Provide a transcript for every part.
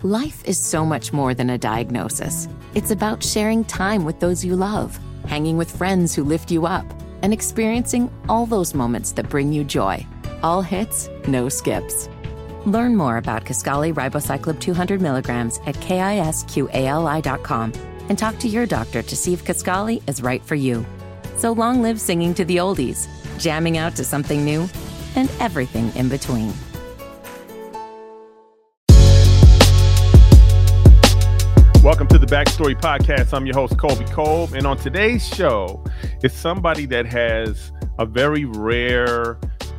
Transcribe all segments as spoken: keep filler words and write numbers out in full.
Life is so much more than a diagnosis. It's about sharing time with those you love, hanging with friends who lift you up, and experiencing all those moments that bring you joy. All hits, no skips. Learn more about Kisqali Ribociclib two hundred milligrams at kisqali dot com and talk to your doctor to see if Kisqali is right for you. So long live singing to the oldies, jamming out to something new, and everything in between. Welcome to the Backstory Podcast. I'm your host, Colby Kolb. And on today's show, it's somebody that has a very rare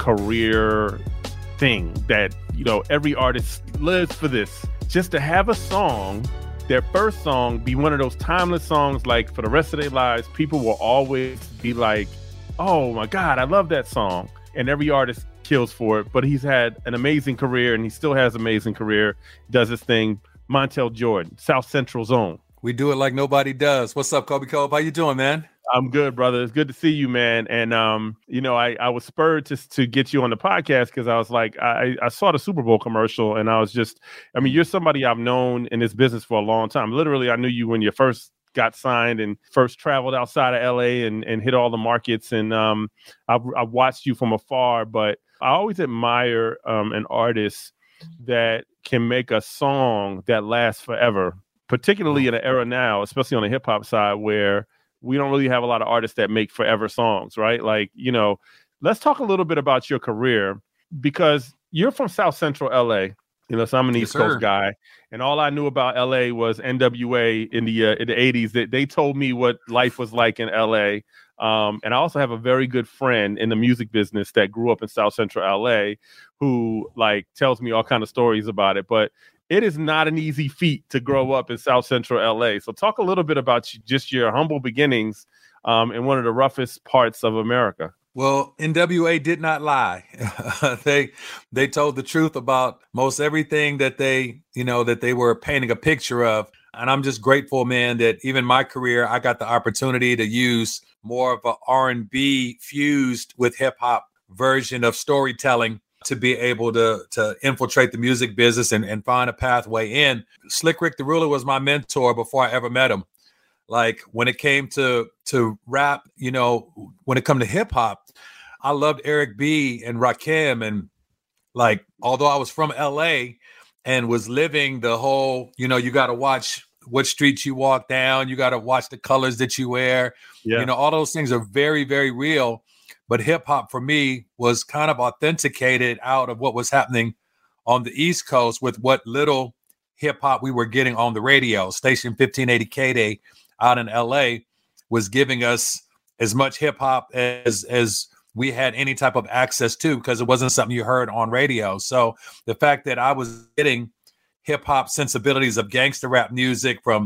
career thing that, you know, every artist lives for this. Just to have a song, their first song, be one of those timeless songs, like for the rest of their lives, people will always be like, oh my God, I love that song. And every artist kills for it. But he's had an amazing career, and he still has an amazing career. He does his thing. Montel Jordan, South Central Zone. We do it like nobody does. What's up, Colby Kolb? How you doing, man? I'm good, brother. It's good to see you, man. And, um, you know, I, I was spurred to, to get you on the podcast because I was like, I, I saw the Super Bowl commercial, and I was just, I mean, you're somebody I've known in this business for a long time. Literally, I knew you when you first got signed and first traveled outside of L A and, and hit all the markets. And um, I've, I've watched you from afar, but I always admire um, an artist that can make a song that lasts forever, particularly in an era now, especially on the hip hop side, where we don't really have a lot of artists that make forever songs, right? Like, you know, let's talk a little bit about your career, because you're from South Central L A, you know, so I'm an Yes, East Coast sir. guy, and all I knew about L A was N W A in the uh, in the eighties. That they told me what life was like in L A. Um, and I also have a very good friend in the music business that grew up in South Central L A who like tells me all kind of stories about it. But it is not an easy feat to grow up in South Central L A. So talk a little bit about you, just your humble beginnings um, in one of the roughest parts of America. Well, N W A did not lie. they they told the truth about most everything that they, you know, that they were painting a picture of. And I'm just grateful, man, that even my career, I got the opportunity to use more of a R and B fused with hip hop version of storytelling to be able to, to infiltrate the music business and, and find a pathway in. Slick Rick the Ruler was my mentor before I ever met him. Like when it came to, to rap, you know, when it come to hip hop, I loved Eric B and Rakim. And like, although I was from L A and was living the whole, you know, you got to watch what streets you walk down. You got to watch the colors that you wear. Yeah. You know, all those things are very, very real. But hip hop for me was kind of authenticated out of what was happening on the East Coast with what little hip hop we were getting on the radio. Station fifteen eighty K-Day out in L A was giving us as much hip hop as, as we had any type of access to, because it wasn't something you heard on radio. So the fact that I was getting hip hop sensibilities of gangster rap music from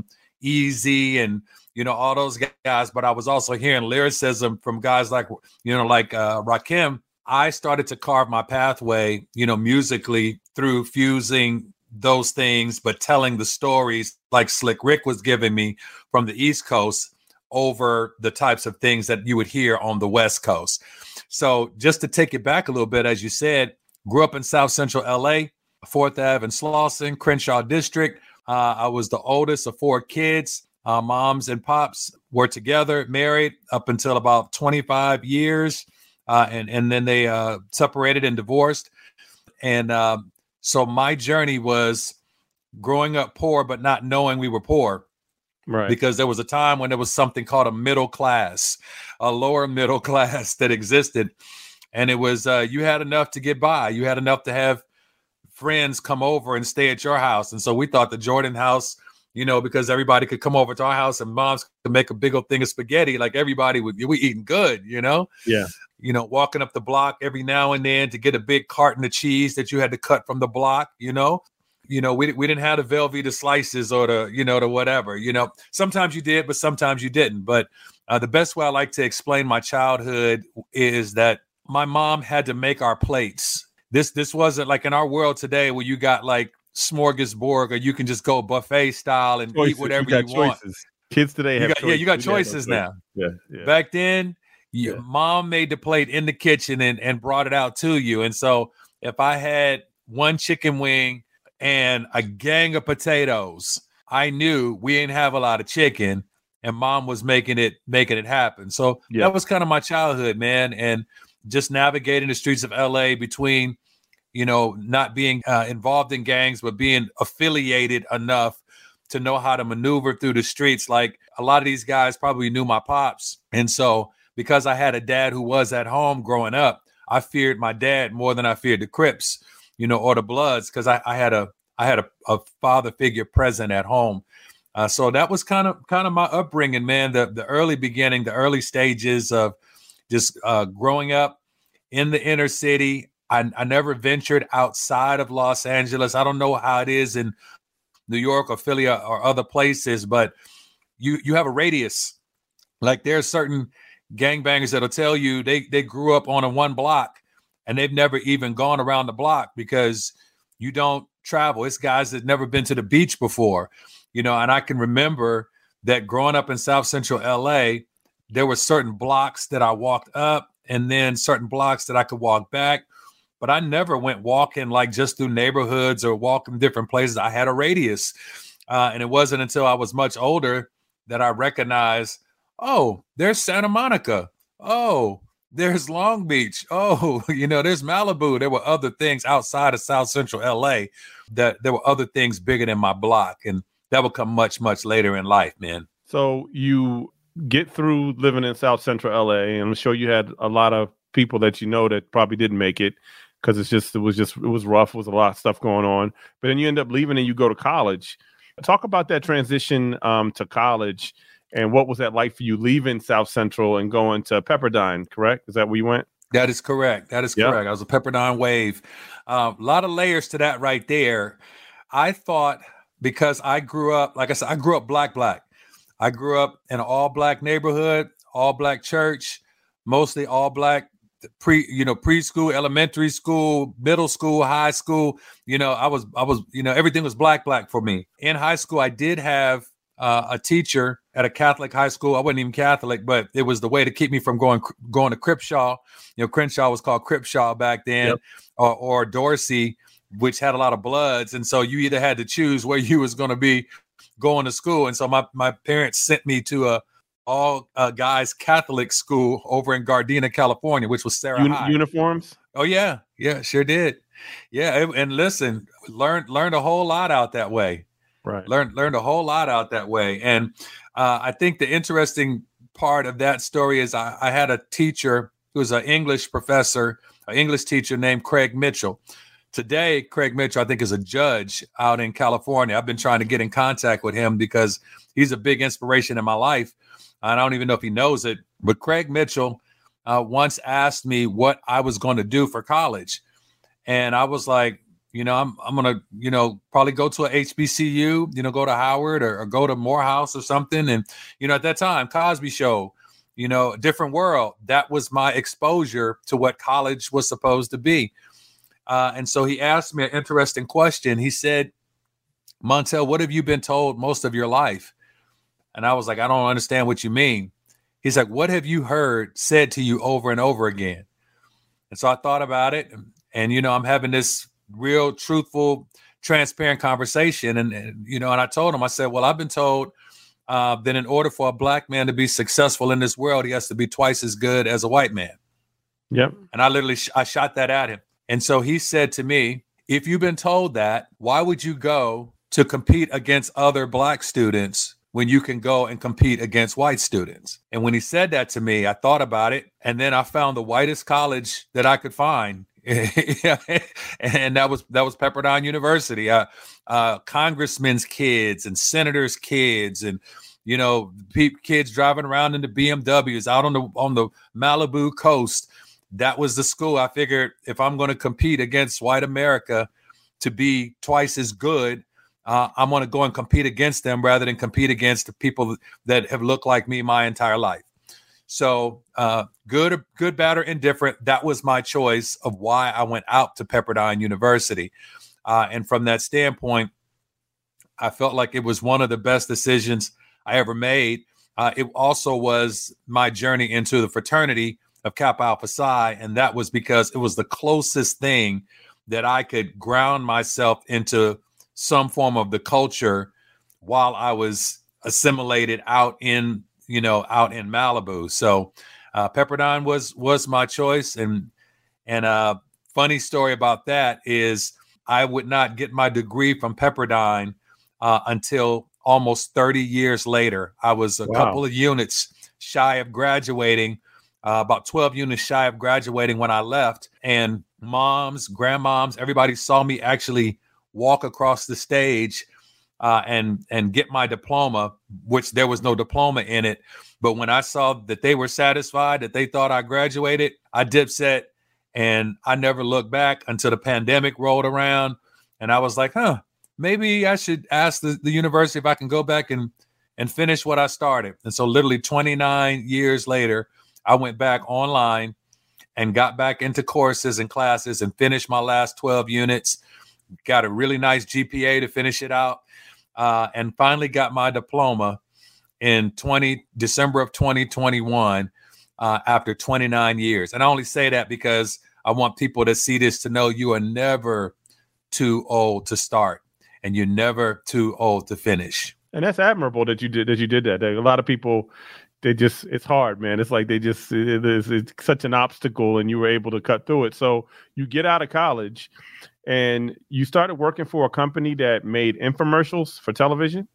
Easy and, you know, all those guys, but I was also hearing lyricism from guys like, you know, like uh, Rakim. I started to carve my pathway, you know, musically through fusing those things, but telling the stories like Slick Rick was giving me from the East Coast over the types of things that you would hear on the West Coast. So just to take it back a little bit, as you said, grew up in South Central L A, fourth Avenue and Slauson, Crenshaw District. Uh, I was the oldest of four kids. Uh, moms and pops were together, married up until about twenty-five years. Uh, and, and then they uh, separated and divorced. And uh, so my journey was growing up poor, but not knowing we were poor. Right. Because there was a time when there was something called a middle class, a lower middle class that existed. And it was, uh, you had enough to get by. You had enough to have friends come over and stay at your house. And so we thought the Jordan house, you know, because everybody could come over to our house and moms could make a big old thing of spaghetti. Like everybody would, we eating good, you know? Yeah. You know, walking up the block every now and then to get a big carton of cheese that you had to cut from the block, you know? You know, we, we didn't have the Velveeta slices or the, you know, the whatever, you know, sometimes you did, but sometimes you didn't. But uh, the best way I like to explain my childhood is that my mom had to make our plates. This, this wasn't like in our world today where you got like smorgasbord or you can just go buffet style and Choices. eat whatever you, you want. Choices. Kids today You have got, choices. yeah, you got We choices no now. Yeah, yeah. Back then, your Yeah. mom made the plate in the kitchen and, and brought it out to you. And so if I had one chicken wing and a gang of potatoes. I knew we didn't have a lot of chicken, and mom was making it making it happen. So yeah. That was kind of my childhood, man, and just navigating the streets of L A between, you know, not being uh, involved in gangs, but being affiliated enough to know how to maneuver through the streets. Like a lot of these guys probably knew my pops. And so because I had a dad who was at home growing up, I feared my dad more than I feared the Crips, you know, or the Bloods, because I, I had a I had a, a father figure present at home. Uh, so that was kind of kind of my upbringing, man, the, the early beginning, the early stages of just uh, growing up in the inner city. I, I never ventured outside of Los Angeles. I don't know how it is in New York or Philly or, or other places, but you you have a radius. Like there's certain gangbangers that'll tell you they they grew up on a one block and they've never even gone around the block because you don't travel. It's guys that never been to the beach before, you know. And I can remember that growing up in South Central L A, there were certain blocks that I walked up and then certain blocks that I could walk back. But I never went walking like just through neighborhoods or walking different places. I had a radius. Uh, and it wasn't until I was much older that I recognized, oh, there's Santa Monica. Oh, there's Long Beach. Oh, you know, there's Malibu. There were other things outside of South Central L A that there were other things bigger than my block. And that would come much, much later in life, man. So you get through living in South Central L A, and I'm sure you had a lot of people that you know that probably didn't make it. Because it's just, it was just, it was rough. It was a lot of stuff going on. But then you end up leaving and you go to college. Talk about that transition um, to college and what was that like for you leaving South Central and going to Pepperdine, correct? Is that where you went? That is correct. That is yep. correct. I was a Pepperdine wave. Uh, a lot of layers to that right there. I thought because I grew up, like I said, I grew up black, black. I grew up in an all black neighborhood, all black church, mostly all black pre, you know, preschool, elementary school, middle school, high school. You know, I was, I was, you know, everything was black, black for me. In high school, I did have uh, a teacher at a Catholic high school. I wasn't even Catholic, but it was the way to keep me from going, going to Cripshaw. You know, Crenshaw was called Cripshaw back then, yep. or, or Dorsey, which had a lot of Bloods. And so you either had to choose where you was going to be going to school. And so my, my parents sent me to a, all uh, guys Catholic school over in Gardena, California, which was Sarah Uni- High. Uniforms? Oh yeah, yeah, sure did. Yeah, it, and listen, learned learned a whole lot out that way. Right. Learned learned a whole lot out that way. And uh, I think the interesting part of that story is I, I had a teacher who was an English professor, an English teacher named Craig Mitchell. Today, Craig Mitchell, I think, is a judge out in California. I've been trying to get in contact with him because he's a big inspiration in my life. I don't even know if he knows it, but Craig Mitchell uh, once asked me what I was going to do for college. And I was like, you know, I'm I'm going to, you know, probably go to a H B C U, you know, go to Howard or, or go to Morehouse or something. And, you know, at that time, Cosby Show, you know, different world. That was my exposure to what college was supposed to be. Uh, and so he asked me an interesting question. He said, Montel, what have you been told most of your life? And I was like, I don't understand what you mean. He's like, what have you heard said to you over and over again? And so I thought about it. And, and you know, I'm having this real truthful, transparent conversation. And, and, you know, and I told him, I said, well, I've been told uh, that in order for a black man to be successful in this world, he has to be twice as good as a white man. Yep. And I literally, sh- I shot that at him. And so he said to me, if you've been told that, why would you go to compete against other black students when you can go and compete against white students? And when he said that to me, I thought about it. And then I found the whitest college that I could find. And that was that was Pepperdine University. Uh, uh, congressmen's kids and senators' kids and, you know, pe- kids driving around in the B M Ws out on the on the Malibu coast. That was the school. I figured if I'm going to compete against white America to be twice as good, Uh, I'm going to go and compete against them rather than compete against the people that have looked like me my entire life. So uh, good, good, bad, or indifferent, that was my choice of why I went out to Pepperdine University. Uh, and from that standpoint, I felt like it was one of the best decisions I ever made. Uh, it also was my journey into the fraternity of Kappa Alpha Psi. And that was because it was the closest thing that I could ground myself into some form of the culture while I was assimilated out in, you know, out in Malibu. So uh, Pepperdine was was my choice. And and uh, funny story about that is I would not get my degree from Pepperdine uh, until almost thirty years later. I was a wow. couple of units shy of graduating, uh, about twelve units shy of graduating when I left. And moms, grandmoms, everybody saw me actually walk across the stage uh, and and get my diploma, which there was no diploma in it. But when I saw that they were satisfied, that they thought I graduated, I dipset, and I never looked back until the pandemic rolled around. And I was like, huh, maybe I should ask the, the university if I can go back and, and finish what I started. And so literally twenty-nine years later, I went back online and got back into courses and classes and finished my last twelve units, got a really nice G P A to finish it out, uh, and finally got my diploma in twenty December of twenty twenty-one uh, after twenty-nine years. And I only say that because I want people to see this, to know you are never too old to start and you're never too old to finish. And that's admirable that you did that you did that. A lot of people, they just, it's hard, man. It's like they just, it is, it's such an obstacle, and you were able to cut through it. So you get out of college and you started working for a company that made infomercials for television.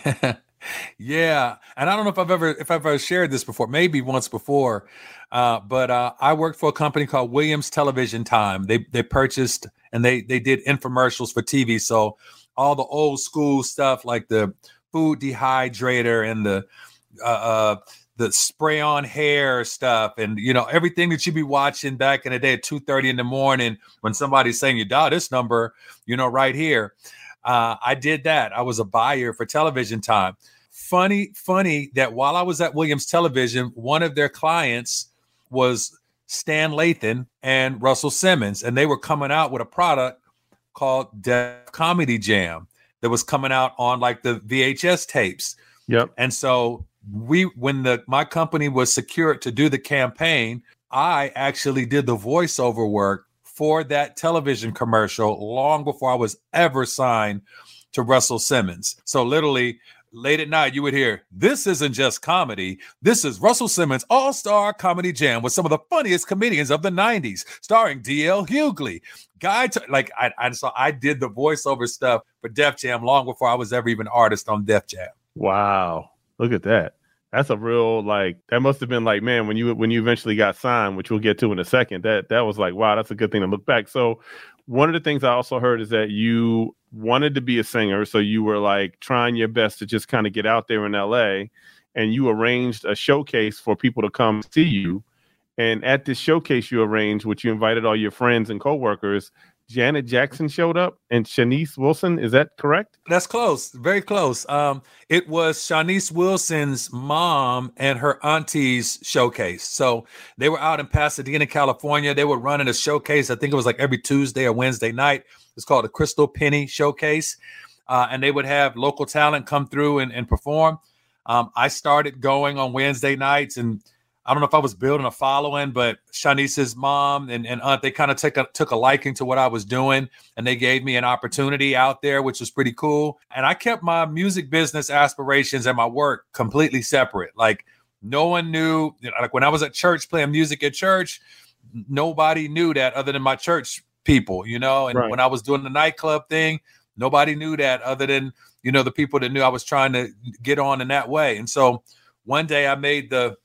Yeah. And I don't know if I've ever, if I've ever shared this before, maybe once before, uh, but uh, I worked for a company called Williams Television Time. They, they purchased and they, they did infomercials for T V. So all the old school stuff like the food dehydrator and the, uh, uh the spray on hair stuff, and you know, everything that you be watching back in the day at two thirty in the morning when somebody's saying, you dial this number, you know, right here. Uh, I did that. I was a buyer for Television Time. Funny, funny that while I was at Williams Television, one of their clients was Stan Lathan and Russell Simmons, and they were coming out with a product called Def Comedy Jam that was coming out on like the V H S tapes. Yep. And so we, when the my company was secured to do the campaign, I actually did the voiceover work for that television commercial long before I was ever signed to Russell Simmons. So literally late at night, you would hear, this isn't just comedy. This is Russell Simmons' All-Star Comedy Jam with some of the funniest comedians of the nineties, starring D L Hughley. Guy, t- like I, I, so I did the voiceover stuff for Def Jam long before I was ever even an artist on Def Jam. Wow. Look at that. That's a real, like, that must have been like, man, when you when you eventually got signed, which we'll get to in a second, that that was like, wow, that's a good thing to look back. So one of the things I also heard is that you wanted to be a singer. So you were like trying your best to just kind of get out there in L A, and you arranged a showcase for people to come see you. And at this showcase you arranged, which you invited all your friends and coworkers, Janet Jackson showed up and Shanice Wilson. Is that correct? That's close. Very close. Um, it was Shanice Wilson's mom and her auntie's showcase. So they were out in Pasadena, California. They were running a showcase. I think it was like every Tuesday or Wednesday night. It's called the Crystal Penny Showcase. Uh, and they would have local talent come through and, and perform. Um, I started going on Wednesday nights, and I don't know if I was building a following, but Shanice's mom and, and aunt, they kind of took a, took a liking to what I was doing, and they gave me an opportunity out there, which was pretty cool. And I kept my music business aspirations and my work completely separate. Like no one knew, you know, like when I was at church playing music at church, nobody knew that other than my church people, you know, and right. When I was doing the nightclub thing, nobody knew that other than, you know, the people that knew I was trying to get on in that way. And so one day I made the,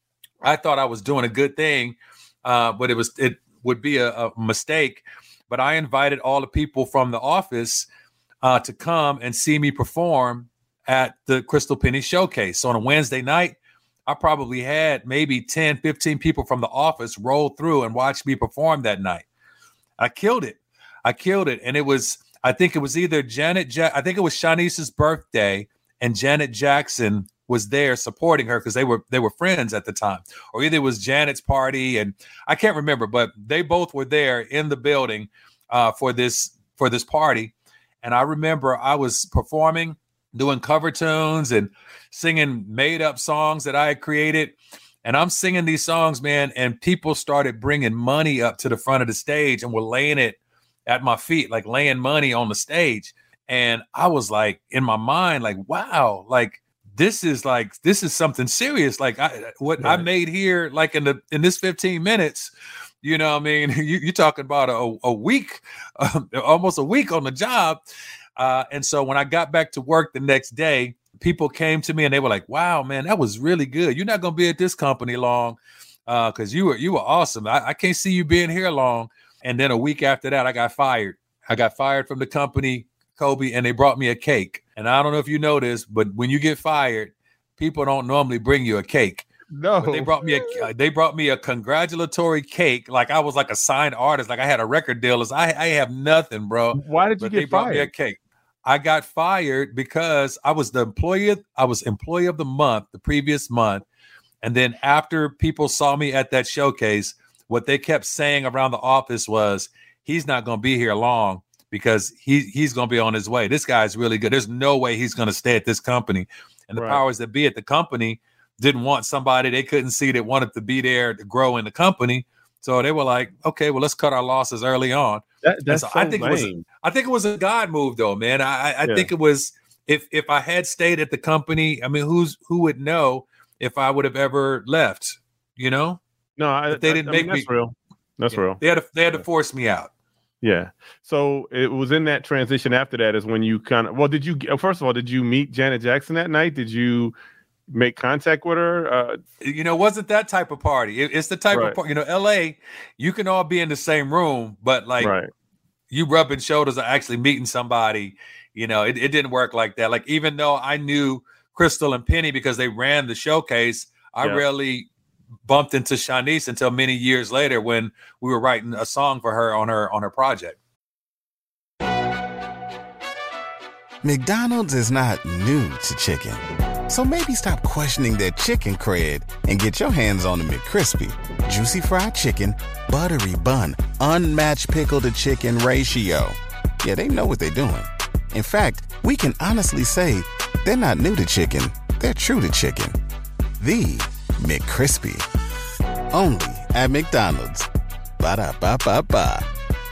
I thought I was doing a good thing, uh, but it was it would be a, a mistake. But I invited all the people from the office uh, to come and see me perform at the Crystal Penny Showcase. So on a Wednesday night, I probably had maybe ten, fifteen people from the office roll through and watch me perform that night. I killed it. I killed it. And it was, I think it was either Janet, ja- I think it was Shanice's birthday, and Janet Jackson was there supporting her because they were they were friends at the time, or either it was Janet's party, and I can't remember, but they both were there in the building uh, for this for this party. And I remember I was performing, doing cover tunes and singing made up songs that I had created. And I'm singing these songs, man, and people started bringing money up to the front of the stage and were laying it at my feet, like laying money on the stage. And I was like, in my mind, like, wow, like this is like, this is something serious. Like I, what right. I made here, like in the, in this fifteen minutes, you know what I mean? You, you're talking about a, a week, um, almost a week on the job. Uh, and so when I got back to work the next day, people came to me and they were like, wow, man, that was really good. You're not going to be at this company long uh, because you were, you were awesome. I, I can't see you being here long. And then a week after that, I got fired. I got fired from the company, Kobe, and they brought me a cake. And I don't know if you know this, but when you get fired, people don't normally bring you a cake. No, but they brought me a they brought me a congratulatory cake. Like I was like a signed artist, like I had a record deal. I I have nothing, bro. Why did you but get they brought fired? me a cake. I got fired because I was the employee. I was employee of the month the previous month, and then after people saw me at that showcase, what they kept saying around the office was, "He's not going to be here long because he he's going to be on his way. This guy's really good. There's no way he's going to stay at this company." And the right. powers that be at the company didn't want somebody they couldn't see that wanted to be there to grow in the company. So they were like, okay, well, let's cut our losses early on. That, that's so so I think lame. it was a, I think it was a God move though, man. I, I yeah. think it was if if I had stayed at the company, I mean, who's who would know if I would have ever left, you know? No, I, but they didn't I make mean, that's me real. That's yeah, real. They had to they had to force me out. Yeah. So it was in that transition after that is when you kind of well, did you first of all, did you meet Janet Jackson that night? Did you make contact with her? Uh, you know, wasn't that type of party. It, it's the type right. of party, you know, L A, you can all be in the same room, but like right. you rubbing shoulders or actually meeting somebody, you know, it, it didn't work like that. Like, even though I knew Crystal and Penny because they ran the showcase, I yeah. rarely bumped into Shanice until many years later when we were writing a song for her on her, on her project. McDonald's is not new to chicken. So maybe stop questioning their chicken cred and get your hands on the McCrispy. Juicy fried chicken, buttery bun, unmatched pickle to chicken ratio. Yeah, they know what they're doing. In fact, we can honestly say they're not new to chicken. They're true to chicken. The McCrispy. Only at McDonald's. Ba-da-ba-ba-ba.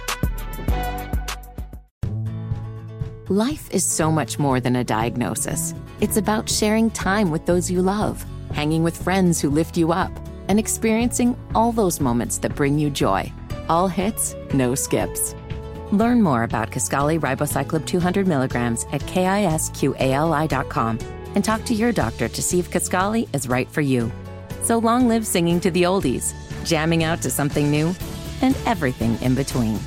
Life is so much more than a diagnosis. It's about sharing time with those you love, hanging with friends who lift you up, and experiencing all those moments that bring you joy. All hits, no skips. Learn more about Kisqali Ribociclib two hundred milligrams at kisqali dot com and talk to your doctor to see if Kisqali is right for you. So long live singing to the oldies, jamming out to something new, and everything in between.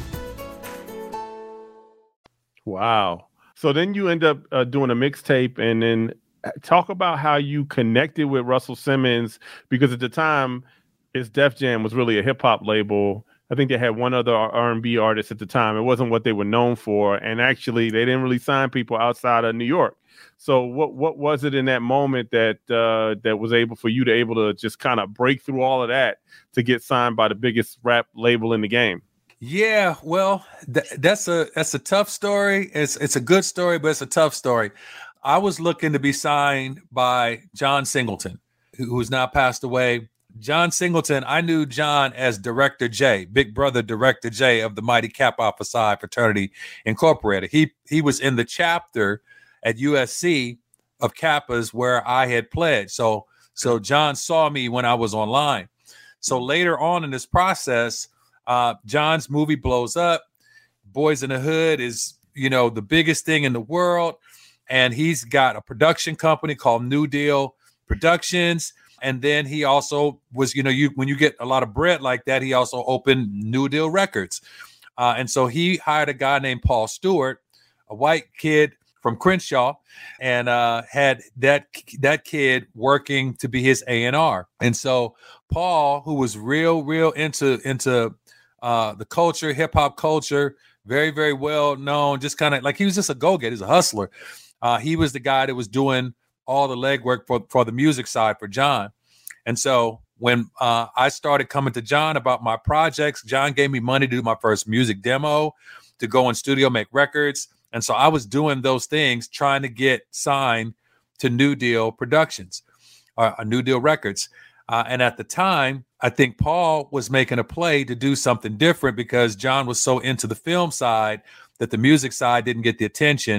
Wow. So then you end up uh, doing a mixtape, and then talk about how you connected with Russell Simmons, because at the time, his Def Jam was really a hip hop label. I think they had one other R and B artist at the time. It wasn't what they were known for, and actually, they didn't really sign people outside of New York. So what what was it in that moment that uh, that was able for you to able to just kind of break through all of that to get signed by the biggest rap label in the game? Yeah, well, th- that's a that's a tough story. It's it's a good story, but it's a tough story. I was looking to be signed by John Singleton, who's now passed away. John Singleton, I knew John as Director J, Big Brother Director J of the Mighty Kappa Alpha Psi Fraternity Incorporated. He he was in the chapter at U S C of Kappas where I had pledged. So so John saw me when I was online. So later on in this process, Uh, John's movie blows up. Boys in the Hood is, you know, the biggest thing in the world. And he's got a production company called New Deal Productions. And then he also was, you know, you when you get a lot of bread like that, he also opened New Deal Records. Uh, and so he hired a guy named Paul Stewart, a white kid from Crenshaw, and uh, had that that kid working to be his A and R. And so Paul, who was real, real into into uh, the culture, hip hop culture, very, very well known, just kind of like he was just a go-getter, he's a hustler. Uh, he was the guy that was doing all the legwork for, for the music side for John. And so when uh, I started coming to John about my projects, John gave me money to do my first music demo, to go in studio, make records. And so I was doing those things, trying to get signed to New Deal Productions, uh, New Deal Records. Uh, and at the time, I think Paul was making a play to do something different because John was so into the film side that the music side didn't get the attention.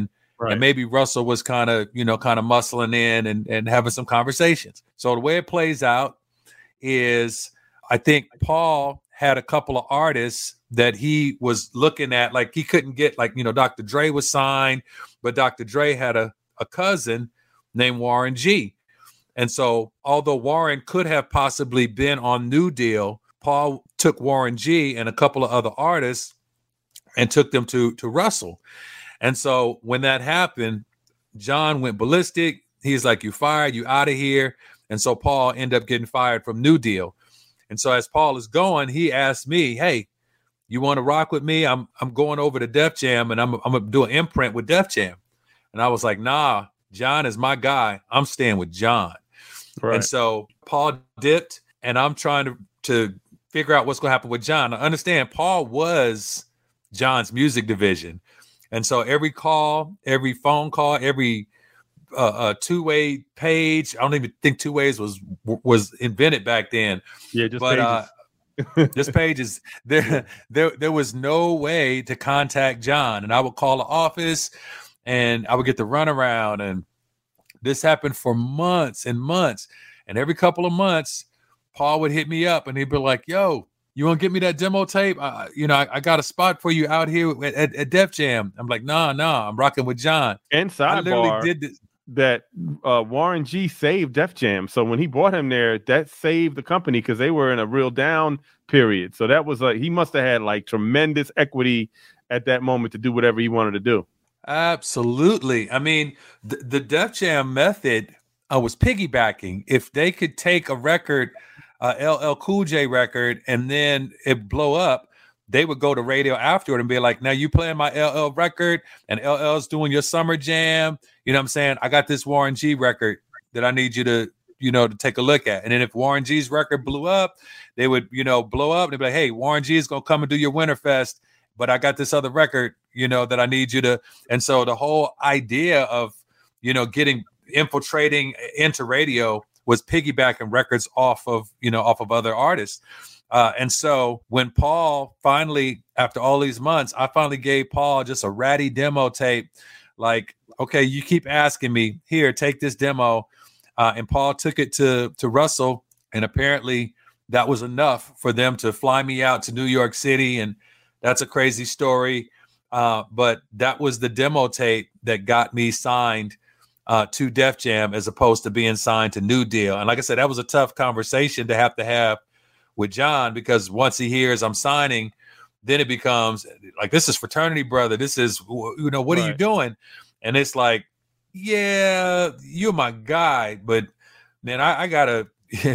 Right. And maybe Russell was kind of, you know, kind of muscling in and, and having some conversations. So the way it plays out is I think Paul had a couple of artists that he was looking at, like he couldn't get, like, you know, Doctor Dre was signed, but Doctor Dre had a, a cousin named Warren G. And so although Warren could have possibly been on New Deal, Paul took Warren G and a couple of other artists and took them to, to Russell. And so when that happened, John went ballistic. He's like, you fired, you out of here. And so Paul ended up getting fired from New Deal. And so as Paul is going, he asked me, hey, you want to rock with me? I'm I'm going over to Def Jam and I'm, I'm going to do an imprint with Def Jam. And I was like, nah, John is my guy. I'm staying with John. Right. And so Paul dipped and I'm trying to, to figure out what's going to happen with John. I understand Paul was John's music division. And so every call, every phone call, every uh, uh, two-way page, I don't even think two ways was was invented back then. Yeah, just but pages. uh, just pages. There, there, there was no way to contact John, and I would call the office, and I would get the runaround, and this happened for months and months. And every couple of months, Paul would hit me up, and he'd be like, "Yo, you want to get me that demo tape? Uh, you know, I, I got a spot for you out here at, at, at Def Jam." I'm like, "Nah, nah, I'm rocking with John." And sidebar, I literally did this. That uh, Warren G saved Def Jam. So when he brought him there, that saved the company because they were in a real down period. So that was like, he must have had like tremendous equity at that moment to do whatever he wanted to do. Absolutely. I mean, the, the Def Jam method uh, was piggybacking. If they could take a record, uh, L L Cool J record, and then it blow up, they would go to radio afterward and be like, now you playing my L L record and L L's doing your summer jam. You know what I'm saying? I got this Warren G record that I need you to, you know, to take a look at. And then if Warren G's record blew up, they would, you know, blow up and they'd be like, hey, Warren G is going to come and do your Winterfest, but I got this other record, you know, that I need you to. And so the whole idea of, you know, getting infiltrating into radio was piggybacking records off of, you know, off of other artists. Uh, and so when Paul finally, after all these months, I finally gave Paul just a ratty demo tape. Like, okay, you keep asking me, here, take this demo. Uh, and Paul took it to, to Russell. And apparently that was enough for them to fly me out to New York City. And that's a crazy story. Uh, but that was the demo tape that got me signed uh, to Def Jam as opposed to being signed to New Deal. And like I said, that was a tough conversation to have to have with John, because once he hears I'm signing, then it becomes like, this is fraternity brother. This is, you know, what right. are you doing? And it's like, yeah, you're my guy, but man, I, I gotta,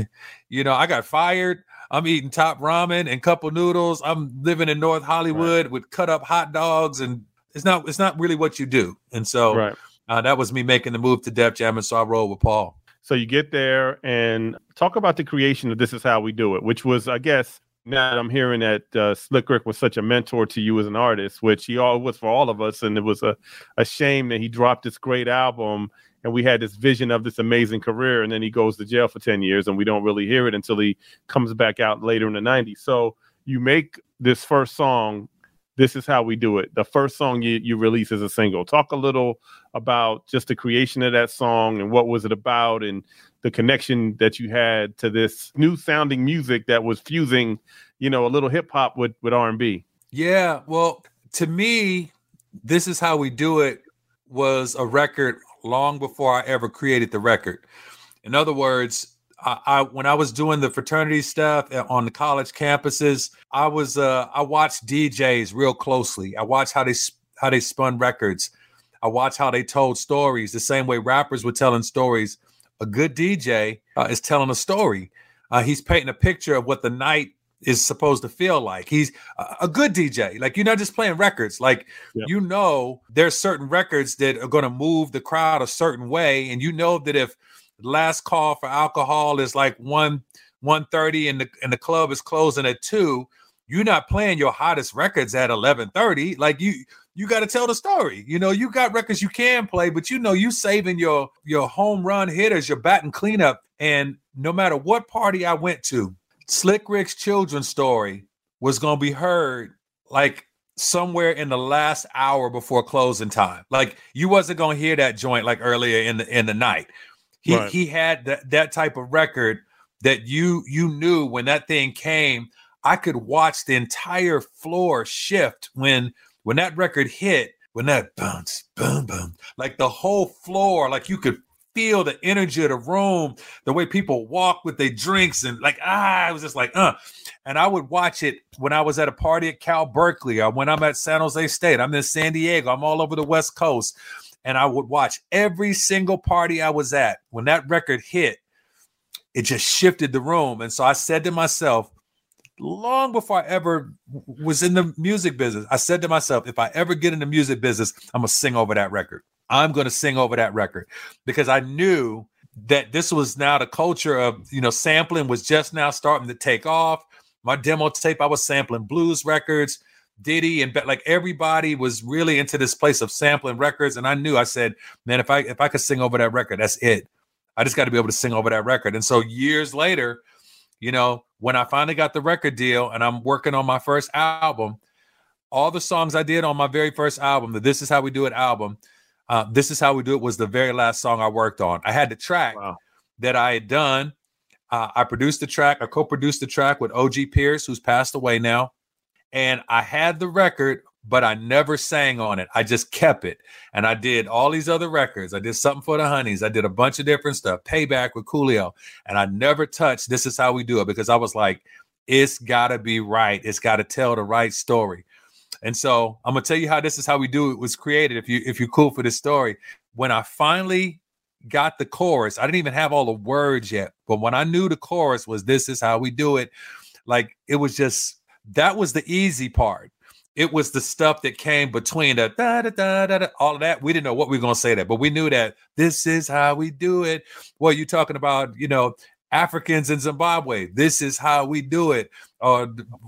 you know, I got fired. I'm eating top ramen and couple noodles. I'm living in North Hollywood right. with cut up hot dogs, and it's not, it's not really what you do. And so right. uh, that was me making the move to Def Jam, and so I rolled with Paul. So you get there and talk about the creation of This Is How We Do It, which was, I guess, now that I'm hearing that uh, Slick Rick was such a mentor to you as an artist, which he all was for all of us. And it was a, a shame that he dropped this great album and we had this vision of this amazing career. And then he goes to jail for ten years and we don't really hear it until he comes back out later in the nineties. So you make this first song, This Is How We Do It, the first song you, you release as a single. Talk a little about just the creation of that song and what was it about and the connection that you had to this new sounding music that was fusing, you know, a little hip hop with, with R and B. Yeah. Well, to me, This Is How We Do It was a record long before I ever created the record. In other words, I, I when I was doing the fraternity stuff on the college campuses, I was uh, I watched D Js real closely. I watched how they how they spun records. I watched how they told stories the same way rappers were telling stories. A good D J uh, is telling a story. Uh, he's painting a picture of what the night is supposed to feel like. He's a, a good D J. Like, you're not just playing records. Like, yeah. you know, there's certain records that are going to move the crowd a certain way. And you know that if last call for alcohol is like one, one thirty and the, and the club is closing at two, you're not playing your hottest records at eleven thirty. Like, you, you got to tell the story. You know, you got records you can play, but you know, you saving your, your home run hitters, your batting cleanup. And no matter what party I went to, Slick Rick's children's story was going to be heard like somewhere in the last hour before closing time. Like you wasn't gonna hear that joint like earlier in the in the night. He Right. he had that that type of record that you you knew when that thing came, I could watch the entire floor shift when when that record hit, when that bounce, boom, boom, like the whole floor, like you could feel the energy of the room, the way people walk with their drinks, and like ah, I was just like, uh. And I would watch it when I was at a party at Cal Berkeley, or when I'm at San Jose State, I'm in San Diego, I'm all over the West Coast. And I would watch every single party I was at. When that record hit, it just shifted the room. And so I said to myself, long before I ever was in the music business, I said to myself, if I ever get in the music business, I'm going to sing over that record. I'm going to sing over that record, because I knew that this was now the culture of, you know, sampling was just now starting to take off. My demo tape, I was sampling blues records, Diddy, and like everybody was really into this place of sampling records. And I knew, I said, man, if I if I could sing over that record, that's it. I just got to be able to sing over that record. And so years later, you know, when I finally got the record deal and I'm working on my first album, all the songs I did on my very first album, the This Is How We Do It album, uh, This Is How We Do It was the very last song I worked on. I had the track wow. that I had done. Uh, I produced the track. I co-produced the track with O G Pierce, who's passed away now. And I had the record, but I never sang on it. I just kept it. And I did all these other records. I did Something for the Honeys. I did a bunch of different stuff. Payback with Coolio. And I never touched This Is How We Do It, because I was like, it's got to be right. It's got to tell the right story. And so I'm going to tell you how This Is How We Do It was created, if, you, if you're cool for this story. When I finally got the chorus, I didn't even have all the words yet, but when I knew the chorus was This Is How We Do It, like it was just, that was the easy part. It was the stuff that came between the da da da da, da all of that. We didn't know what we were going to say that, but we knew that this is how we do it. Well, you're talking about, you know, Africans in Zimbabwe. This is how we do it. Or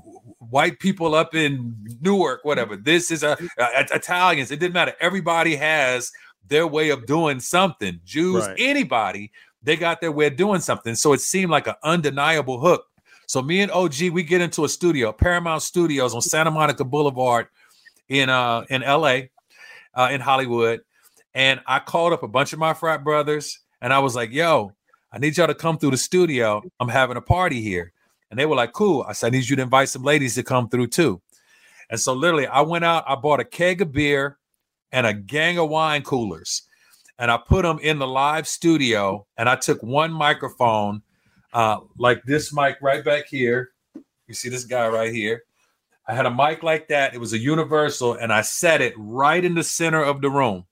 white people up in Newark, whatever. This is a, a Italians. It didn't matter. Everybody has their way of doing something. Jews, right. Anybody, they got their way of doing something. So it seemed like an undeniable hook. So me and O G, we get into a studio, Paramount Studios on Santa Monica Boulevard in uh in L A, uh, in Hollywood. And I called up a bunch of my frat brothers and I was like, yo, I need y'all to come through the studio. I'm having a party here. And they were like, cool. I said, I need you to invite some ladies to come through too. And so literally I went out, I bought a keg of beer and a gang of wine coolers. And I put them in the live studio. And I took one microphone, uh, like this mic right back here. You see this guy right here. I had a mic like that. It was a universal. And I set it right in the center of the room.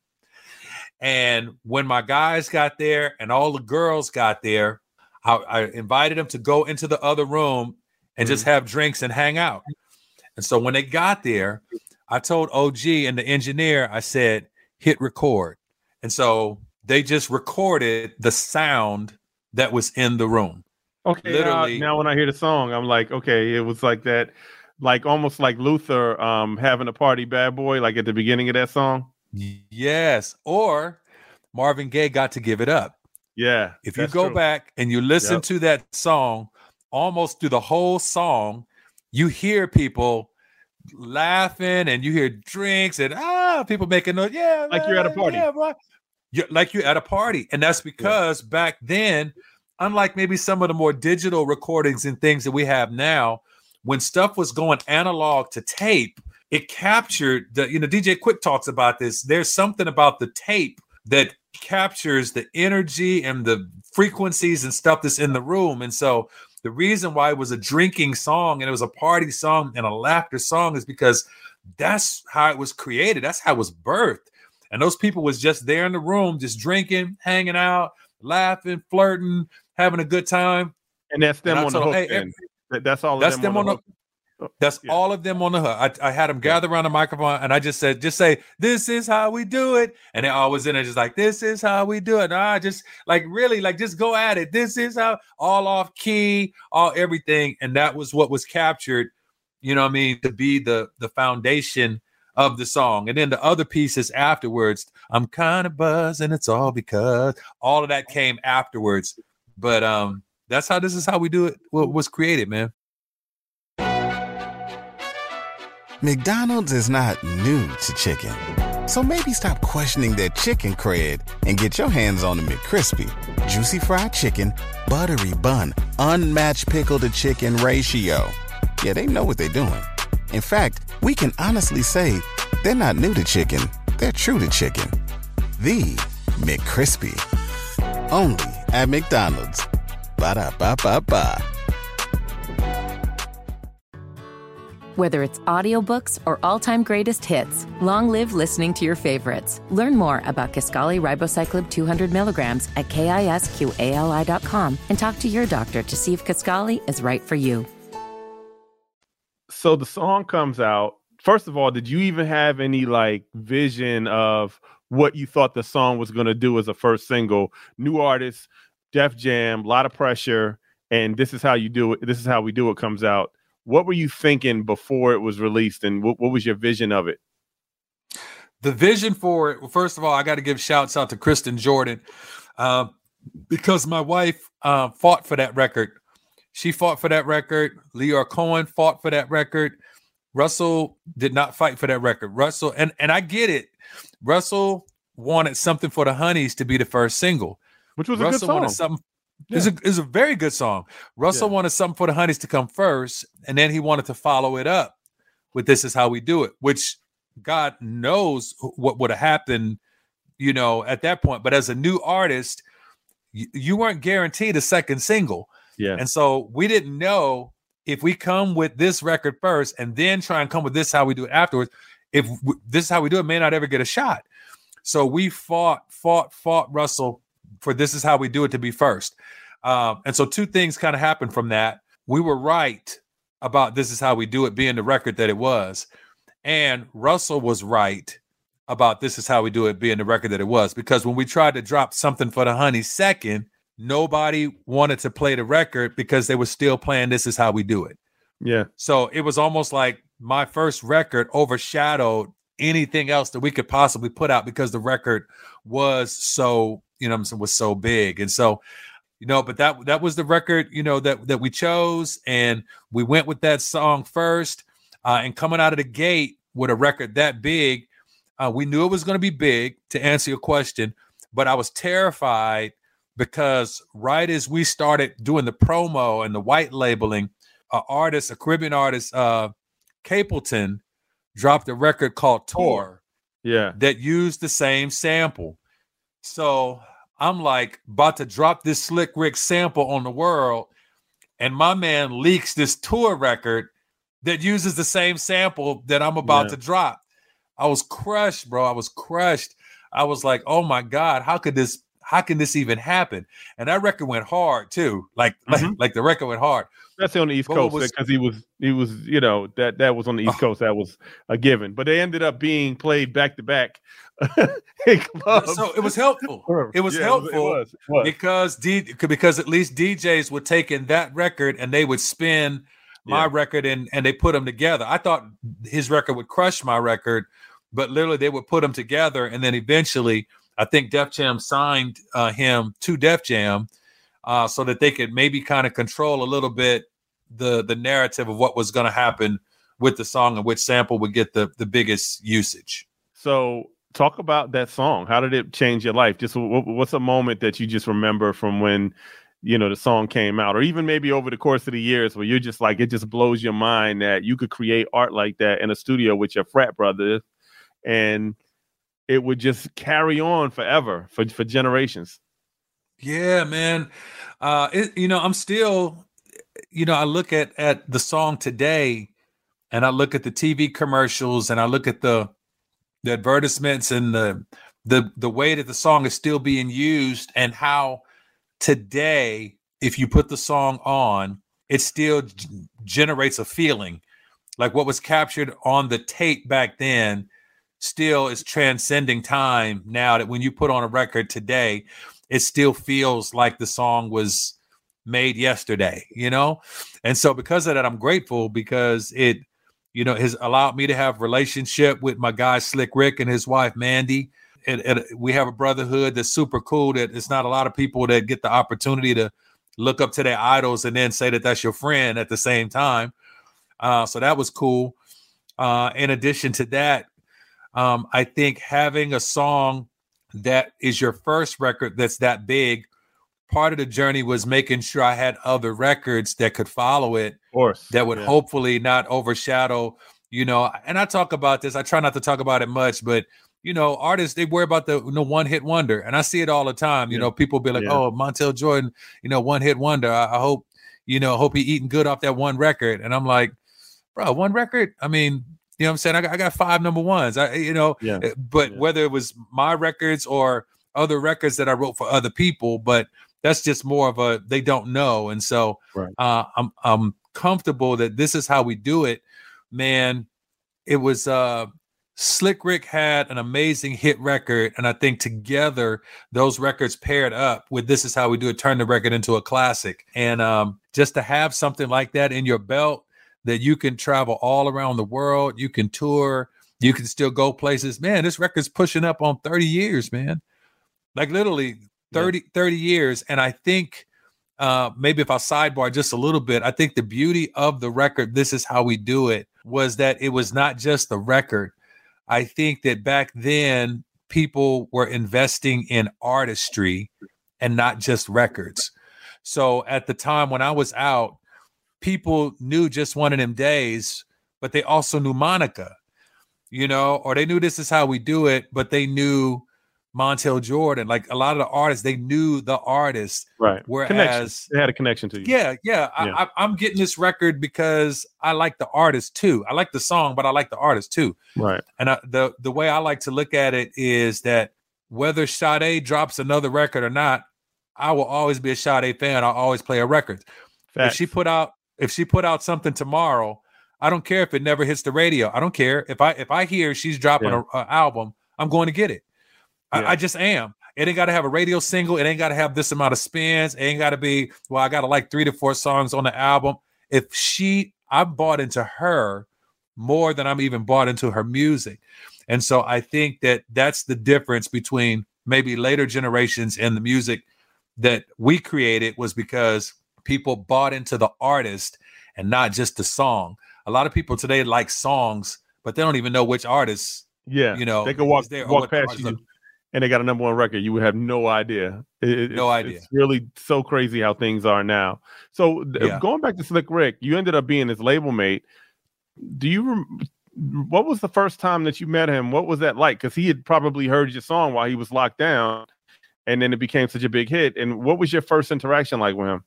And when my guys got there and all the girls got there, I, I invited them to go into the other room and mm-hmm. just have drinks and hang out. And so when they got there, I told O G and the engineer, I said, hit record. And so they just recorded the sound that was in the room. Okay. Literally. Now, now when I hear the song, I'm like, okay, it was like that, like almost like Luther um, having a party bad boy, like at the beginning of that song. Yes. Or Marvin Gaye Got to Give It Up. Yeah. If you go true. back and you listen yep. to that song, almost through the whole song, you hear people laughing and you hear drinks and ah, people making noise. Yeah. Like man, you're at a party. Yeah, bro. You're, like you're at a party. And that's because yeah. back then, unlike maybe some of the more digital recordings and things that we have now, when stuff was going analog to tape, it captured the, you know, D J Quick talks about this. There's something about the tape that captures the energy and the frequencies and stuff that's in the room. And so the reason why it was a drinking song and it was a party song and a laughter song is because that's how it was created. That's how it was birthed. And those people was just there in the room, just drinking, hanging out, laughing, flirting, having a good time. And that's them and on the hook. Hey, every, that's all. Of that's them, them on, on the. the That's yeah. all of them on the hook. I, I had them gather around the microphone and I just said, just say, this is how we do it. And they always in there just like, this is how we do it. I just like, really, like, just go at it. This is how, all off key, all everything. And that was what was captured, you know what I mean, to be the, the foundation of the song. And then the other pieces afterwards, I'm kind of buzzed and it's all because all of that came afterwards. But um, that's how This Is How We Do It was created, man. McDonald's is not new to chicken. So maybe stop questioning their chicken cred and get your hands on the McCrispy. Juicy fried chicken, buttery bun, unmatched pickle to chicken ratio. Yeah, they know what they're doing. In fact, we can honestly say they're not new to chicken. They're true to chicken. The McCrispy. Only at McDonald's. Ba-da-ba-ba-ba. Whether it's audiobooks or all-time greatest hits, long live listening to your favorites. Learn more about Kisqali Ribociclib two hundred milligrams at kisqali dot com and talk to your doctor to see if Kisqali is right for you. So the song comes out. First of all, did you even have any like vision of what you thought the song was going to do as a first single? New artist, Def Jam, a lot of pressure, and This Is How You Do It. This Is How We Do It comes out. What were you thinking before it was released, and what, what was your vision of it? The vision for it, well, first of all, I got to give shouts out to Kristen Jordan uh, because my wife uh, fought for that record. She fought for that record. Leora Cohen fought for that record. Russell did not fight for that record. Russell, and, and I get it. Russell wanted Something for the Honeys to be the first single. Which was Russell a good song. wanted something. Yeah. It's, a, it's a very good song. Russell yeah. wanted Something for the Honeys to come first, and then he wanted to follow it up with This Is How We Do It, which God knows what would have happened, you know, at that point. But as a new artist, you, you weren't guaranteed a second single. Yeah. And so we didn't know if we come with this record first and then try and come with This Is How We Do It afterwards, if w- This Is How We Do It may not ever get a shot. So we fought, fought, fought Russell for This Is How We Do It to be first. Um, and so two things kind of happened from that. We were right about This Is How We Do It being the record that it was. And Russell was right about This Is How We Do It being the record that it was. Because when we tried to drop Something for the Honey second, nobody wanted to play the record because they were still playing This Is How We Do It. Yeah. So it was almost like my first record overshadowed anything else that we could possibly put out because the record was so, you know, was so big. And so, you know, but that that was the record, you know, that that we chose, and we went with that song first. Uh, and coming out of the gate with a record that big, uh, we knew it was going to be big, to answer your question. But I was terrified because right as we started doing the promo and the white labeling, an artist, a Caribbean artist, uh, Capleton, dropped a record called Tour. Yeah, that used the same sample. So I'm like about to drop this Slick Rick sample on the world, and my man leaks this Tour record that uses the same sample that I'm about yeah. to drop. I was crushed, bro. I was crushed. I was like, oh my God, how could this, how can this even happen? And that record went hard too. Like, mm-hmm. like, like the record went hard. Especially on the East but Coast, because he was, he was, you know, that that was on the East oh. Coast. That was a given. But they ended up being played back to back in clubs. So it was helpful. It was yeah, helpful it was, it was. because D, because at least D Js would take in that record and they would spin my yeah. record and and they put them together. I thought his record would crush my record, but literally they would put them together, and then eventually I think Def Jam signed uh, him to Def Jam. Uh, so that they could maybe kind of control a little bit the the narrative of what was going to happen with the song and which sample would get the, the biggest usage. So talk about that song. How did it change your life? Just w- what's a moment that you just remember from when, you know, the song came out, or even maybe over the course of the years where you're just like, it just blows your mind that you could create art like that in a studio with your frat brother and it would just carry on forever for, for generations. Yeah, man. Uh, it, you know, I'm still, you know, I look at, at the song today and I look at the T V commercials and I look at the, the advertisements and the, the, the way that the song is still being used, and how today, if you put the song on, it still g- generates a feeling like what was captured on the tape back then still is transcending time now, that when you put on a record today, it still feels like the song was made yesterday, you know? And so because of that, I'm grateful, because it, you know, has allowed me to have relationship with my guy, Slick Rick, and his wife, Mandy. And, and we have a brotherhood that's super cool, that it's not a lot of people that get the opportunity to look up to their idols and then say that that's your friend at the same time. Uh, so that was cool. Uh, in addition to that, um, I think having a song that is your first record that's that big, part of the journey was making sure I had other records that could follow it, of course, that would yeah. hopefully not overshadow, you know, and I talk about this, I try not to talk about it much, but you know, artists, they worry about the you know, one hit wonder. And I see it all the time. You yeah. know, people be like, yeah. oh, Montel Jordan, you know, one hit wonder. I, I hope, you know, hope he eating good off that one record. And I'm like, bro, one record? I mean, you know what I'm saying? I got, I got five number ones. I, you know, yeah. but yeah. whether it was my records or other records that I wrote for other people, but that's just more of a, they don't know. And so right. uh, I'm, I'm comfortable that this is how we do it, man. It was, uh, Slick Rick had an amazing hit record, and I think together those records paired up with This Is How We Do It turned the record into a classic. And um, just to have something like that in your belt, that you can travel all around the world, you can tour, you can still go places. Man, this record's pushing up on thirty years, man. Like literally thirty, yeah. thirty years. And I think uh, maybe if I sidebar just a little bit, I think the beauty of the record, This Is How We Do It, was that it was not just the record. I think that back then people were investing in artistry and not just records. So at the time when I was out, people knew Just One of Them Days, but they also knew Monica, you know, or they knew This Is How We Do It, but they knew Montel Jordan. Like a lot of the artists, they knew the artist. Right. Whereas connection. They had a connection to you. Yeah, yeah. yeah. I, I, I'm getting this record because I like the artist too. I like the song, but I like the artist too. Right. And I, the the way I like to look at it is that whether Sade drops another record or not, I will always be a Sade fan. I'll always play her records. Facts. If she put out if she put out something tomorrow, I don't care if it never hits the radio. I don't care if I if I hear she's dropping yeah. a, a album, I'm going to get it. Yeah. I, I just am. It ain't got to have a radio single. It ain't got to have this amount of spins. It ain't got to be, well, I got to like three to four songs on the album. If she, I bought into her more than I'm even bought into her music. And so I think that that's the difference between maybe later generations and the music that we created, was because people bought into the artist and not just the song. A lot of people today like songs, but they don't even know which artists. Yeah, you know, they can walk, walk past you. And they got a number one record, you would have no idea. It, no it's, idea. It's really so crazy how things are now. So yeah. going back to Slick Rick, you ended up being his label mate. Do you? Rem- what was the first time that you met him? What was that like? Because he had probably heard your song while he was locked down, and then it became such a big hit. And what was your first interaction like with him?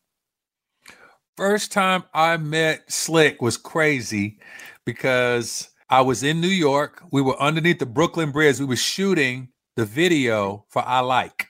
First time I met Slick was crazy because I was in New York. We were underneath the Brooklyn Bridge. We were shooting the video for I Like.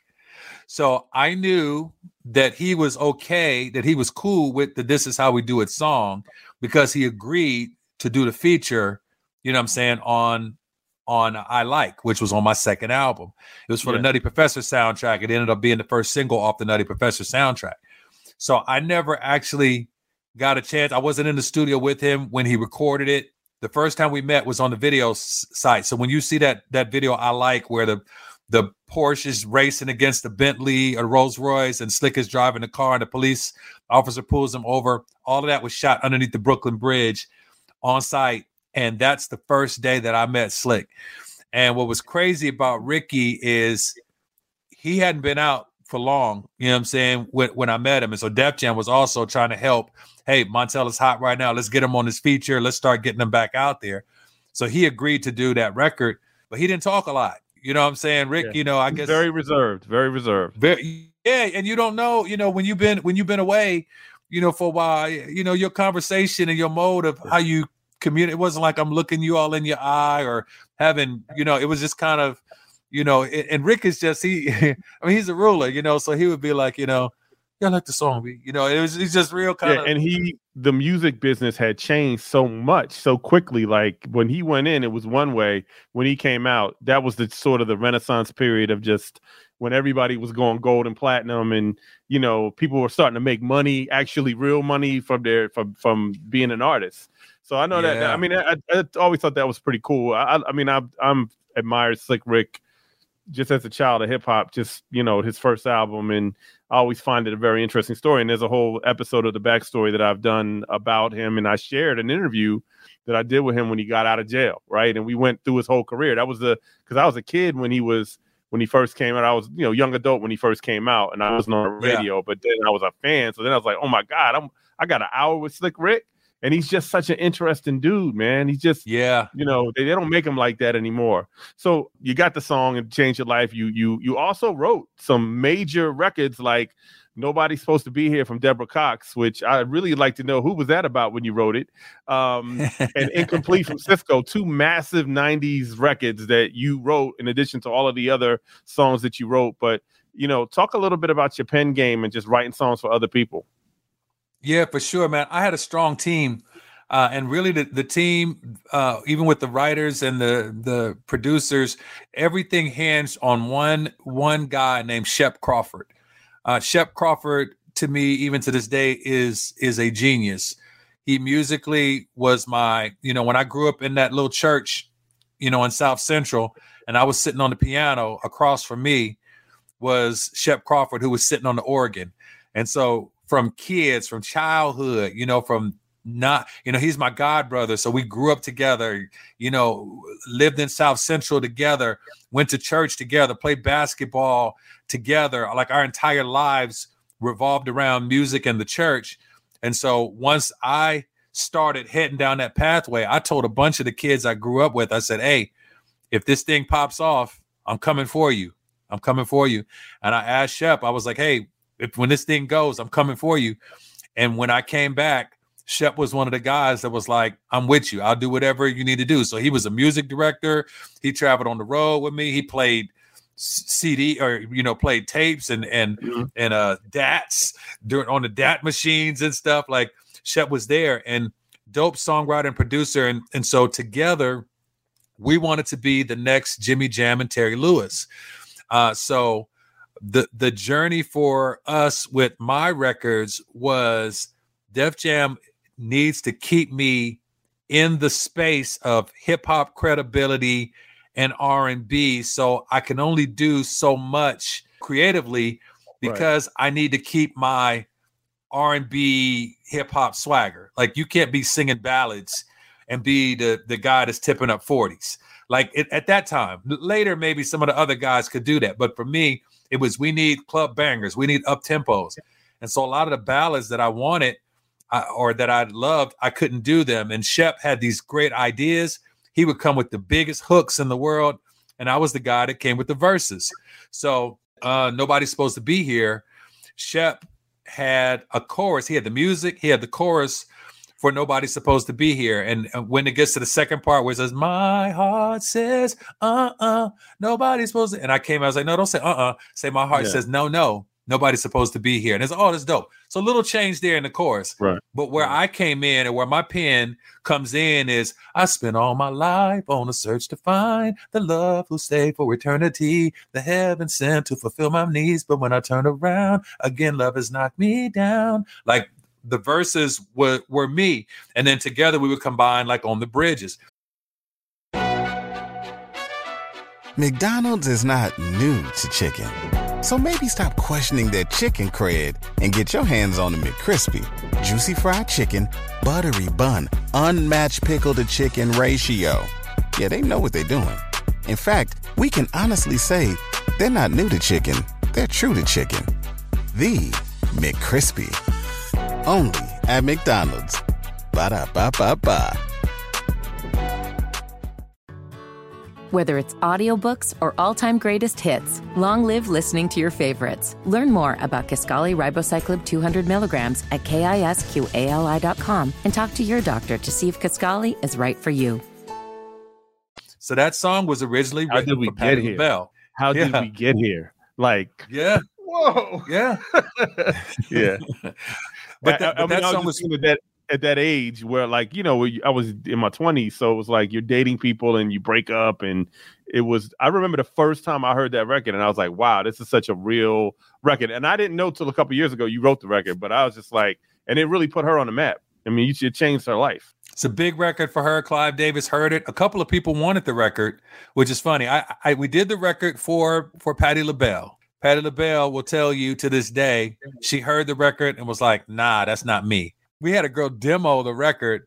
So I knew that he was okay, that he was cool with the This Is How We Do It song, because he agreed to do the feature, you know what I'm saying, on on I Like, which was on my second album. It was for yeah. the Nutty Professor soundtrack. It ended up being the first single off the Nutty Professor soundtrack. So I never actually got a chance. I wasn't in the studio with him when he recorded it. The first time we met was on the video s- site. So when you see that that video I Like, where the the Porsche is racing against the Bentley or Rolls Royce, and Slick is driving the car, and the police officer pulls him over, all of that was shot underneath the Brooklyn Bridge on site. And that's the first day that I met Slick. And what was crazy about Ricky is he hadn't been out for long, you know what I'm saying, when, when I met him. And so Def Jam was also trying to help. Hey, Montel is hot right now. Let's get him on this feature. Let's start getting him back out there. So he agreed to do that record, but he didn't talk a lot. You know what I'm saying, Rick? Yeah. You know, I He's guess very reserved, very reserved. Very, yeah, and you don't know, you know, when you've been when you've been away, you know, for a while, you know, your conversation and your mode of how you communicate. It wasn't like I'm looking you all in your eye or having, you know, it was just kind of, you know, and Rick is just, he, I mean, he's a ruler, you know, so he would be like, you know, yeah, I like the song, you know, it was, he's just real kind yeah, of. And he, the music business had changed so much so quickly. Like when he went in, it was one way. When he came out, that was the sort of the Renaissance period of just when everybody was going gold and platinum, and, you know, people were starting to make money, actually real money from their, from, from being an artist. So I know yeah. that, I mean, I, I always thought that was pretty cool. I, I mean, I, I'm admired Slick Rick just as a child of hip hop, just, you know, his first album. And I always find it a very interesting story. And there's a whole episode of the backstory that I've done about him. And I shared an interview that I did with him when he got out of jail, right? And we went through his whole career. That was the because I was a kid when he was when he first came out. I was, you know, young adult when he first came out, and I wasn't on the radio, yeah. But then I was a fan. So then I was like, oh my God, I'm I got an hour with Slick Rick. And he's just such an interesting dude, man. He's just, yeah, you know, they, they don't make him like that anymore. So you got the song and changed your life. You you you also wrote some major records like Nobody's Supposed to Be Here from Deborah Cox, which I really like to know who was that about when you wrote it. Um, and Incomplete from Cisco, two massive nineties records that you wrote in addition to all of the other songs that you wrote. But, you know, talk a little bit about your pen game and just writing songs for other people. Yeah, for sure, man. I had a strong team, uh, and really the, the team, uh, even with the writers and the the producers, everything hinged on one one guy named Shep Crawford. Uh, Shep Crawford, to me, even to this day, is is a genius. He musically was my, you know, when I grew up in that little church, you know, in South Central, and I was sitting on the piano, across from me was Shep Crawford, who was sitting on the organ, and so. From kids, from childhood, you know, from not, you know, he's my god brother. So we grew up together, you know, lived in South Central together, went to church together, played basketball together. Like our entire lives revolved around music and the church. And so once I started heading down that pathway, I told a bunch of the kids I grew up with, I said, hey, if this thing pops off, I'm coming for you. I'm coming for you. And I asked Shep, I was like, hey, If when this thing goes, I'm coming for you. And when I came back, Shep was one of the guys that was like, I'm with you. I'll do whatever you need to do. So he was a music director. He traveled on the road with me. He played C D or, you know, played tapes and, and, mm-hmm. and uh, D A Ts during, on the D A T machines and stuff. Like Shep was there and dope songwriter and producer. And, and so together we wanted to be the next Jimmy Jam and Terry Lewis. Uh, so, The the journey for us with my records was Def Jam needs to keep me in the space of hip hop credibility and R and B. So I can only do so much creatively because right. I need to keep my R and B hip hop swagger. Like you can't be singing ballads and be the, the guy that's tipping up forties. Like it, at that time, later, maybe some of the other guys could do that. But for me, it was, we need club bangers. We need up tempos. And so a lot of the ballads that I wanted I, or that I loved, I couldn't do them. And Shep had these great ideas. He would come with the biggest hooks in the world. And I was the guy that came with the verses. So uh, Nobody's Supposed to Be Here. Shep had a chorus. He had the music. He had the chorus for Nobody's Supposed to Be Here. And when it gets to the second part where it says, my heart says, uh-uh, nobody's supposed to. And I came, I was like, no, don't say uh-uh. Say my heart yeah. says, no, no, nobody's supposed to be here. And it's, oh, that's dope. So a little change there in the chorus. Right. But where right. I came in and where my pen comes in is, I spent all my life on a search to find the love who stayed for eternity, the heaven sent to fulfill my needs. But when I turn around, again, love has knocked me down. Like, the verses were, were me. And then together we would combine like on the bridges. McDonald's is not new to chicken. So maybe stop questioning their chicken cred and get your hands on the McCrispy. Juicy fried chicken, buttery bun, unmatched pickle to chicken ratio. Yeah, they know what they're doing. In fact, we can honestly say they're not new to chicken. They're true to chicken. The McCrispy. Only at McDonald's. Ba-da-ba-ba-ba. Whether it's audiobooks or all-time greatest hits, long live listening to your favorites. Learn more about Kisqali Ribociclib two hundred milligrams at kisqali dot com and talk to your doctor to see if Kisqali is right for you. So that song was originally written How did we for get Patti here? LaBelle. How yeah. did we get here? Like, yeah. Whoa. Yeah. yeah. But, that, I, I but mean, that I song was was at that at that age where, like, you know, I was in my twenties, so it was like you're dating people and you break up, and it was. I remember the first time I heard that record, and I was like, "Wow, this is such a real record." And I didn't know till a couple years ago you wrote the record, but I was just like, and it really put her on the map. I mean, you should change her life. It's a big record for her. Clive Davis heard it. A couple of people wanted the record, which is funny. I, I we did the record for for Patti LaBelle. Patti LaBelle will tell you to this day, she heard the record and was like, nah, that's not me. We had a girl demo the record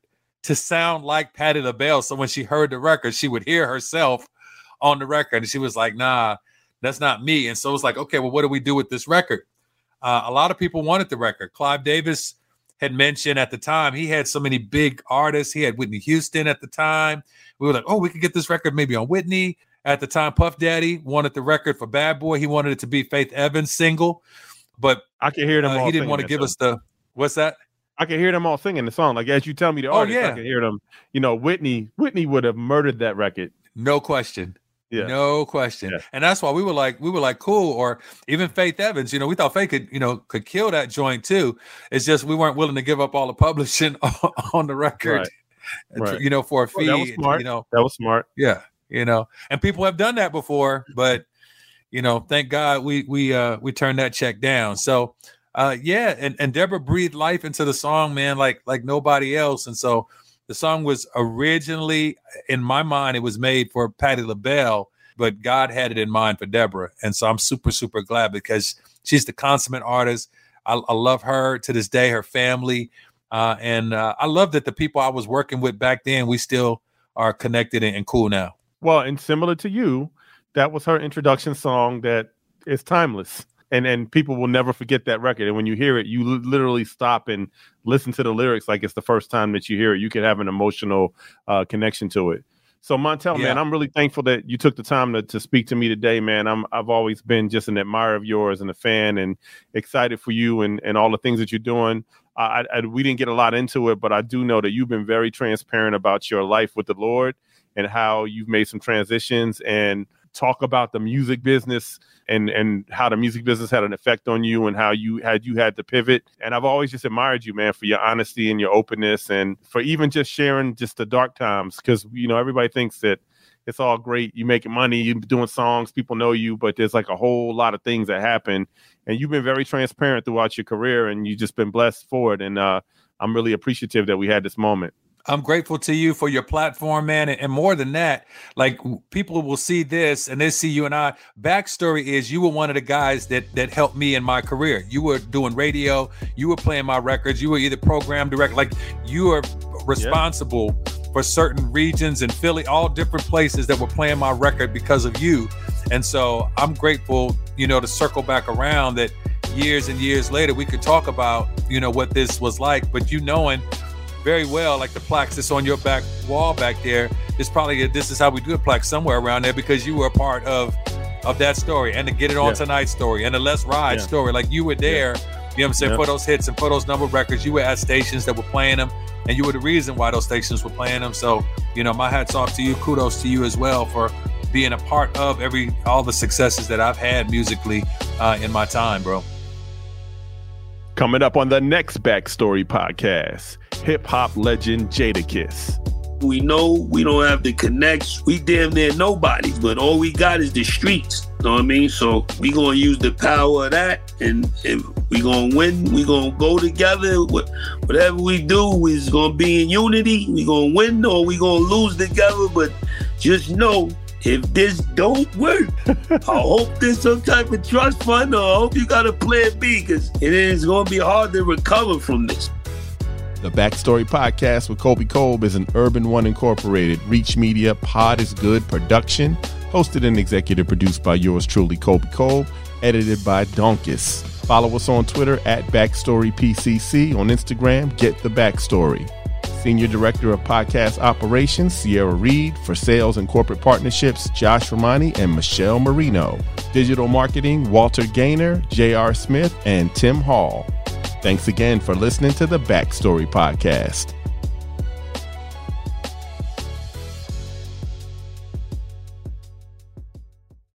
to sound like Patti LaBelle. So when she heard the record, she would hear herself on the record. And she was like, nah, that's not me. And so it was like, okay, well, what do we do with this record? Uh, a lot of people wanted the record. Clive Davis had mentioned at the time, he had so many big artists. He had Whitney Houston at the time. We were like, oh, we could get this record maybe on Whitney. At the time, Puff Daddy wanted the record for Bad Boy. He wanted it to be Faith Evans' single. But I can hear them uh, all he didn't want to give song. us the, what's that? I can hear them all singing the song. Like, as you tell me the artist, oh, yeah. I can hear them. You know, Whitney, Whitney would have murdered that record. No question. Yeah. No question. Yeah. And that's why we were like, we were like, cool. Or even Faith Evans, you know, we thought Faith could, you know, could kill that joint too. It's just, we weren't willing to give up all the publishing on the record, right. Right. you know, for a fee. Well, that was smart. You know, that was smart. Yeah. You know, and people have done that before, but, you know, thank God we, we, uh, we turned that check down. So, uh, yeah. And, and Deborah breathed life into the song, man, like, like nobody else. And so the song was originally, in my mind, it was made for Patti LaBelle, but God had it in mind for Deborah. And so I'm super, super glad because she's the consummate artist. I, I love her to this day, her family. Uh, and uh, I love that the people I was working with back then, we still are connected and, and cool now. Well, and similar to you, that was her introduction song that is timeless. And and people will never forget that record. And when you hear it, you l- literally stop and listen to the lyrics like it's the first time that you hear it. You can have an emotional uh, connection to it. So Montel, Yeah. man, I'm really thankful that you took the time to, to speak to me today, man. I'm I've always been just an admirer of yours and a fan, and excited for you and, and all the things that you're doing. I, I we didn't get a lot into it, but I do know that you've been very transparent about your life with the Lord and how you've made some transitions, and talk about the music business and and how the music business had an effect on you and how you had you had to pivot. And I've always just admired you, man, for your honesty and your openness, and for even just sharing just the dark times, because, you know, everybody thinks that it's all great, you making money, you're doing songs, people know you, but there's like a whole lot of things that happen. And you've been very transparent throughout your career, and you've just been blessed for it. And uh, I'm really appreciative that we had this moment. I'm grateful to you for your platform, man. And, and more than that, like, people will see this and they see you and I. Backstory is you were one of the guys that that helped me in my career. You were doing radio. You were playing my records. You were either program director. Like, you are responsible yeah. for certain regions in Philly, all different places that were playing my record because of you. And so I'm grateful, you know, to circle back around that years and years later, we could talk about, you know, what this was like. But you knowing very well, like the plaques that's on your back wall back there, is probably a, this is how we do a plaque somewhere around there, because you were a part of of that story, and the Get It On yeah. Tonight story, and the Let's Ride yeah. story. Like, you were there, yeah. you know what I'm saying, yeah. for those hits and for those number records. You were at stations that were playing them, and you were the reason why those stations were playing them. So, you know, my hat's off to you. Kudos to you as well for being a part of every all the successes that I've had musically uh, in my time, bro. Coming up on the next Backstory podcast, hip-hop legend Jadakiss. We know we don't have the connects. We damn near nobody, but all we got is the streets. You know what I mean? So we gonna use the power of that, and if we gonna win, we gonna go together. Whatever we do is gonna be in unity. We gonna win or we gonna lose together, but just know, if this don't work, I hope there's some type of trust fund, or I hope you got a plan B, because it is going to be hard to recover from this. The Backstory Podcast with Colby Kolb is an Urban One Incorporated, Reach Media, Pod is Good production, hosted and executive produced by yours truly, Colby Kolb, edited by Donkus. Follow us on Twitter at Backstory P C C, on Instagram, Get the Backstory. Senior Director of Podcast Operations, Sierra Reed. For Sales and Corporate Partnerships, Josh Romani and Michelle Marino. Digital Marketing, Walter Gaynor, J R Smith, and Tim Hall. Thanks again for listening to the Backstory Podcast.